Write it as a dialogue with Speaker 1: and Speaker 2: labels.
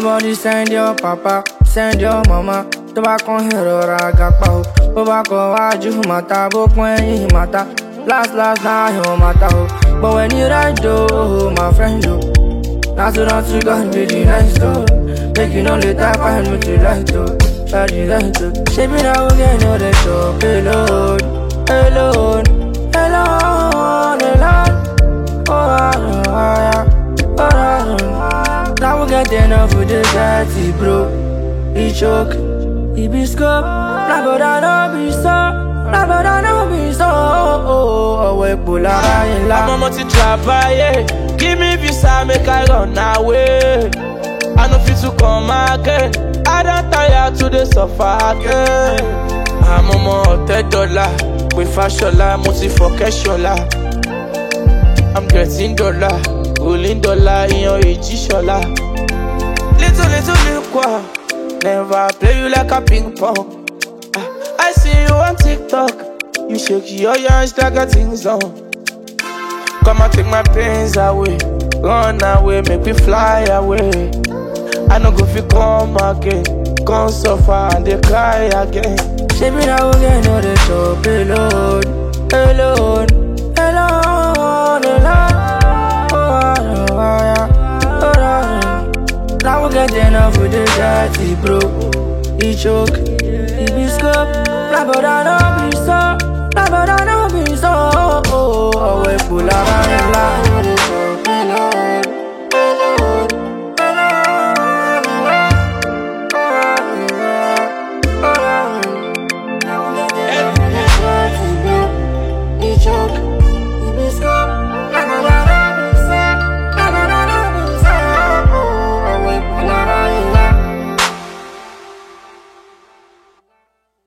Speaker 1: Everybody send your papa, send your mama. Tó bá kàn ìrora àgàpá o. Bó bá kàn wájú màtá, bó kàn ẹ̀yìn màtá. Last náà yóò màtá o. But when you ride though, my friend though. Not to God be the nice though. Make you know later find me to light though. Shawty light though. Shape it out again, no they talk alone, alone, alone, alone. Now we get enough with the dirty bro. He choke, he be scope. Nah but I know be so, nah but I know be so. Oh, we pull out in la.
Speaker 2: I'm a multi-travailler. Give me visa, make I run away. I know fit to come again. I don't tire to the suffer again. I'm a more $10 with fashion, multi for cash. I'm getting dollar, rolling dollar in your shola. Little quoi. Never play you like a ping pong. I see you on TikTok. You shake your hands like a thing's on. Come and take my pains away. Run away, make me fly away. I no go fi come again. Come suffer and they cry again.
Speaker 1: Shape it out again, no they talk alone, alone, alone, alone. Now we get enough with the dirty bro. He choke, he be scope. Nah but I know be so, nah but I know be so. Oh, we pull